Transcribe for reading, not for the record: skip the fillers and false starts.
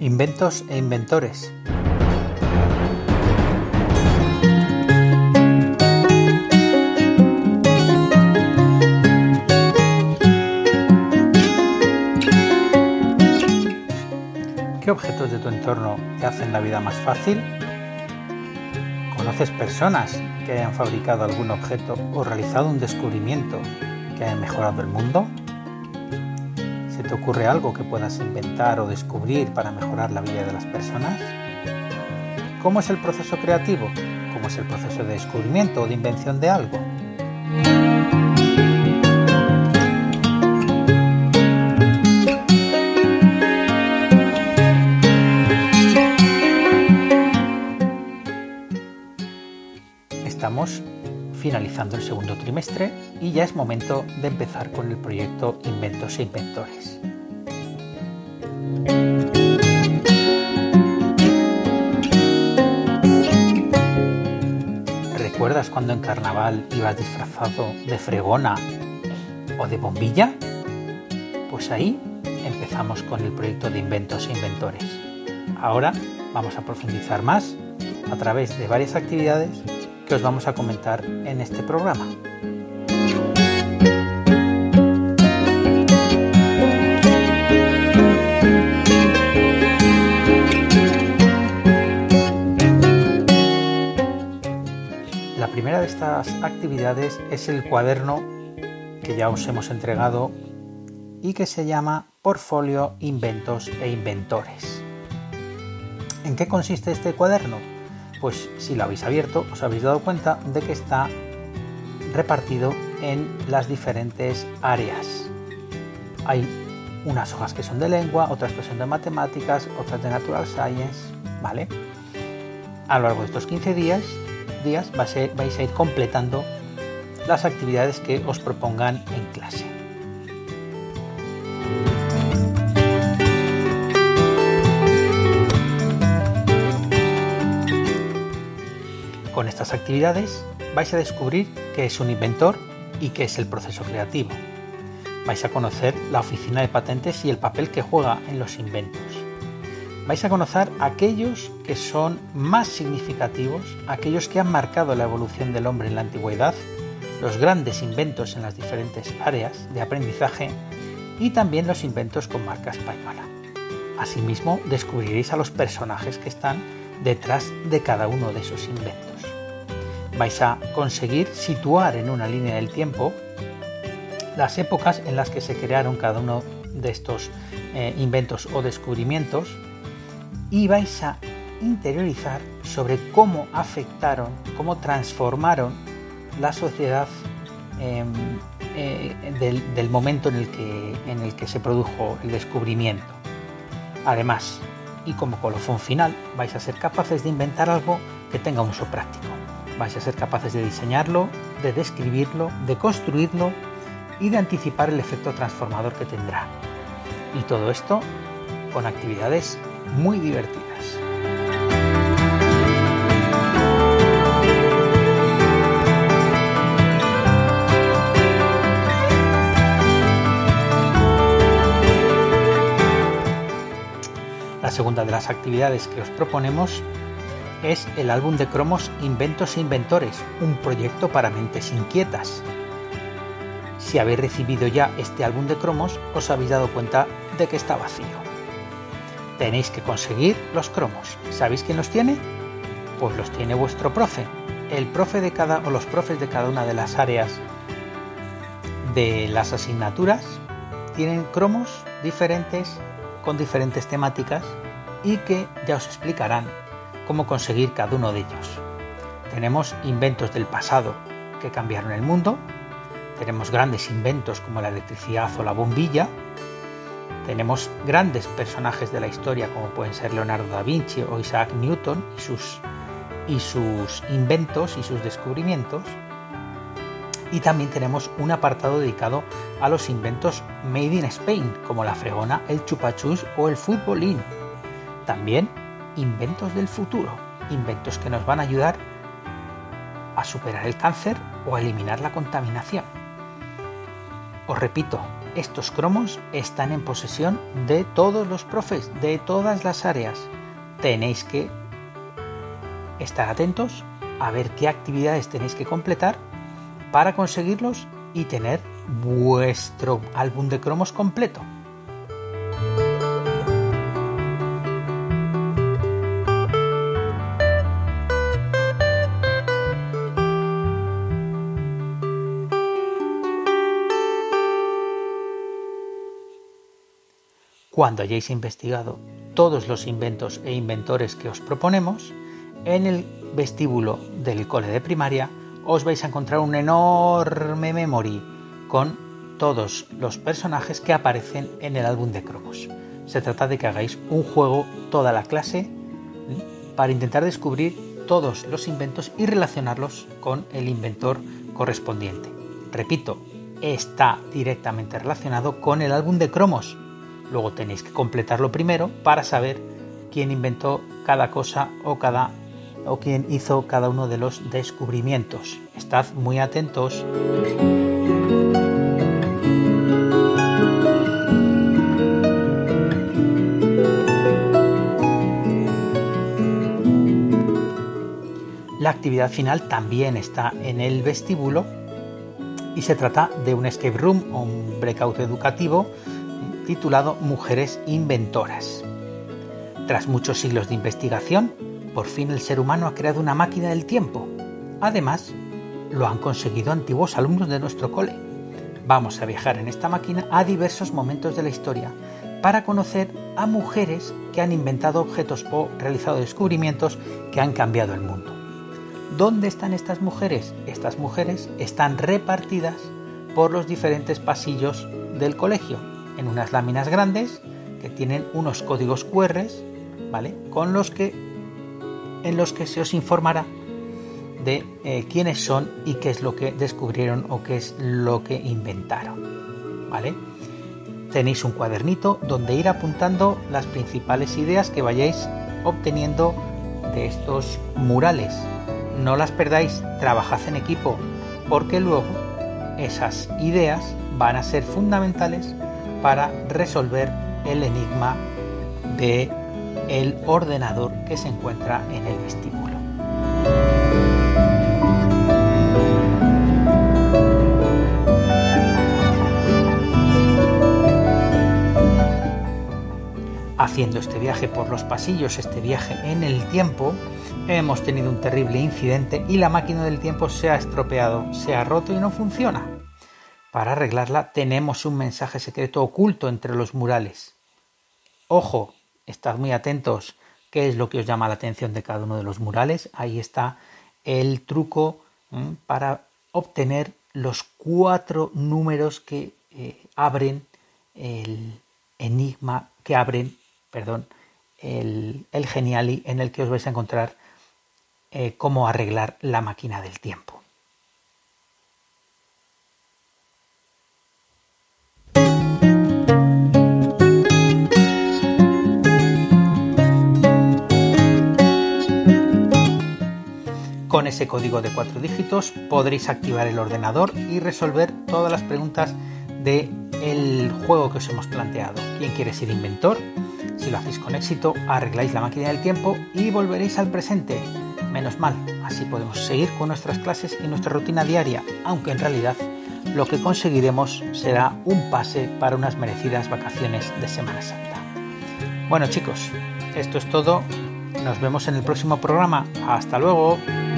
Inventos e inventores. ¿Qué objetos de tu entorno te hacen la vida más fácil? ¿Conoces personas que hayan fabricado algún objeto o realizado un descubrimiento que haya mejorado el mundo? ¿Se te ocurre algo que puedas inventar o descubrir para mejorar la vida de las personas? ¿Cómo es el proceso creativo? ¿Cómo es el proceso de descubrimiento o de invención de algo? Estamos finalizando el segundo trimestre y ya es momento de empezar con el proyecto Inventos e Inventores. ¿Recuerdas cuando en carnaval ibas disfrazado de fregona o de bombilla? Pues ahí empezamos con el proyecto de Inventos e Inventores. Ahora vamos a profundizar más a través de varias actividades que os vamos a comentar en este programa. La primera de estas actividades es el cuaderno que ya os hemos entregado y que se llama Portfolio Inventos e Inventores. ¿En qué consiste este cuaderno? Pues si lo habéis abierto os habéis dado cuenta de que está repartido en las diferentes áreas. Hay unas hojas que son de lengua, otras que son de matemáticas, otras de natural science, ¿vale? A lo largo de estos 15 días vais a ir completando las actividades que os propongan en clase. Con estas actividades vais a descubrir qué es un inventor y qué es el proceso creativo. Vais a conocer la oficina de patentes y el papel que juega en los inventos. Vais a conocer aquellos que son más significativos, aquellos que han marcado la evolución del hombre en la antigüedad, los grandes inventos en las diferentes áreas de aprendizaje y también los inventos con marca española. Asimismo, descubriréis a los personajes que están detrás de cada uno de esos inventos. Vais a conseguir situar en una línea del tiempo las épocas en las que se crearon cada uno de estos inventos o descubrimientos y vais a interiorizar sobre cómo afectaron, cómo transformaron la sociedad del momento en el que se produjo el descubrimiento. Además, y como colofón final, vais a ser capaces de inventar algo que tenga un uso práctico. Vais a ser capaces de diseñarlo, de describirlo, de construirlo y de anticipar el efecto transformador que tendrá. Y todo esto con actividades muy divertidas. La segunda de las actividades que os proponemos es el álbum de cromos Inventos e Inventores, un proyecto para mentes inquietas. Si habéis recibido ya este álbum de cromos, os habéis dado cuenta de que está vacío. Tenéis que conseguir los cromos. ¿Sabéis quién los tiene? Pues los tiene vuestro profe. El profe de cada o los profes de cada una de las áreas de las asignaturas tienen cromos diferentes con diferentes temáticas y que ya os explicarán cómo conseguir cada uno de ellos. Tenemos inventos del pasado que cambiaron el mundo, tenemos grandes inventos como la electricidad o la bombilla, tenemos grandes personajes de la historia como pueden ser Leonardo da Vinci o Isaac Newton y sus inventos y sus descubrimientos, y también tenemos un apartado dedicado a los inventos made in Spain como la fregona, el chupachus o el futbolín. También inventos del futuro, inventos que nos van a ayudar a superar el cáncer o a eliminar la contaminación. Os repito, estos cromos están en posesión de todos los profes, de todas las áreas. Tenéis que estar atentos a ver qué actividades tenéis que completar para conseguirlos y tener vuestro álbum de cromos completo. Cuando hayáis investigado todos los inventos e inventores que os proponemos, en el vestíbulo del cole de primaria os vais a encontrar un enorme memory con todos los personajes que aparecen en el álbum de cromos. Se trata de que hagáis un juego toda la clase para intentar descubrir todos los inventos y relacionarlos con el inventor correspondiente. Repito, está directamente relacionado con el álbum de cromos. Luego tenéis que completarlo primero para saber quién inventó cada cosa o quién hizo cada uno de los descubrimientos. Estad muy atentos. La actividad final también está en el vestíbulo y se trata de un escape room o un breakout educativo titulado Mujeres Inventoras. Tras muchos siglos de investigación, por fin el ser humano ha creado una máquina del tiempo. Además, lo han conseguido antiguos alumnos de nuestro cole. Vamos a viajar en esta máquina a diversos momentos de la historia para conocer a mujeres que han inventado objetos o realizado descubrimientos que han cambiado el mundo. ¿Dónde están estas mujeres? Estas mujeres están repartidas por los diferentes pasillos del colegio, en unas láminas grandes que tienen unos códigos QR, ¿vale? En los que se os informará de quiénes son y qué es lo que descubrieron o qué es lo que inventaron, ¿vale? Tenéis un cuadernito donde ir apuntando las principales ideas que vayáis obteniendo de estos murales. No las perdáis, trabajad en equipo, porque luego esas ideas van a ser fundamentales para resolver el enigma de el ordenador que se encuentra en el vestíbulo. Haciendo este viaje por los pasillos, este viaje en el tiempo, hemos tenido un terrible incidente y la máquina del tiempo se ha estropeado, se ha roto y no funciona. Para arreglarla tenemos un mensaje secreto oculto entre los murales. Ojo, estad muy atentos, ¿qué es lo que os llama la atención de cada uno de los murales? Ahí está el truco para obtener los 4 números que abren el enigma, el Geniali en el que os vais a encontrar cómo arreglar la máquina del tiempo. Con ese código de 4 dígitos podréis activar el ordenador y resolver todas las preguntas del juego que os hemos planteado. ¿Quién quiere ser inventor? Si lo hacéis con éxito, arregláis la máquina del tiempo y volveréis al presente. Menos mal, así podemos seguir con nuestras clases y nuestra rutina diaria, aunque en realidad lo que conseguiremos será un pase para unas merecidas vacaciones de Semana Santa. Bueno chicos, esto es todo. Nos vemos en el próximo programa. ¡Hasta luego!